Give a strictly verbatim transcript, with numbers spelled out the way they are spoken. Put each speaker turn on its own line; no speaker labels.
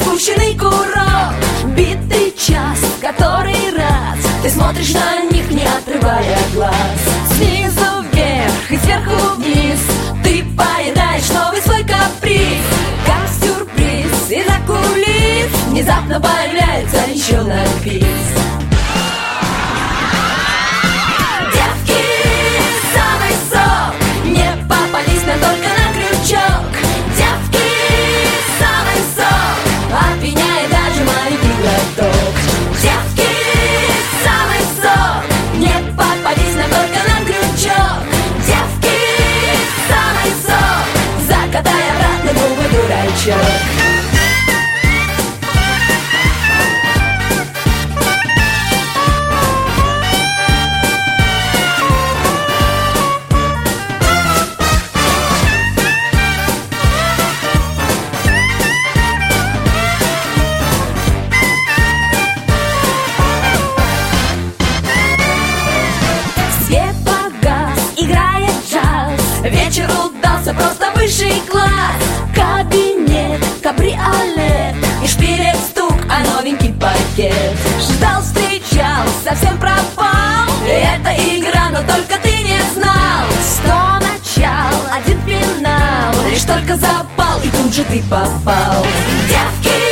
спущенный курок, битый час, который раз ты смотришь на них, не отрывая глаз. Снизу вверх и сверху вниз ты поедаешь новый свой каприз. Как сюрприз из-за кулис внезапно появляется еще на бис. Девки, самый сок, не попались нам только на крючок. Девки, самый сок, опьяняет даже маленький глоток. Девки, самый сок, не попались нам только на крючок. Девки, самый сок, закатай обратно губы, дурачок. Вечер удался, просто высший класс. Кабинет, кабриолет и шпилек стук, а новенький пакет. Ждал, встречал, совсем пропал. И это игра, но только ты не знал. Сто начал, один финал. Лишь только запал, и тут же ты попал. Девки,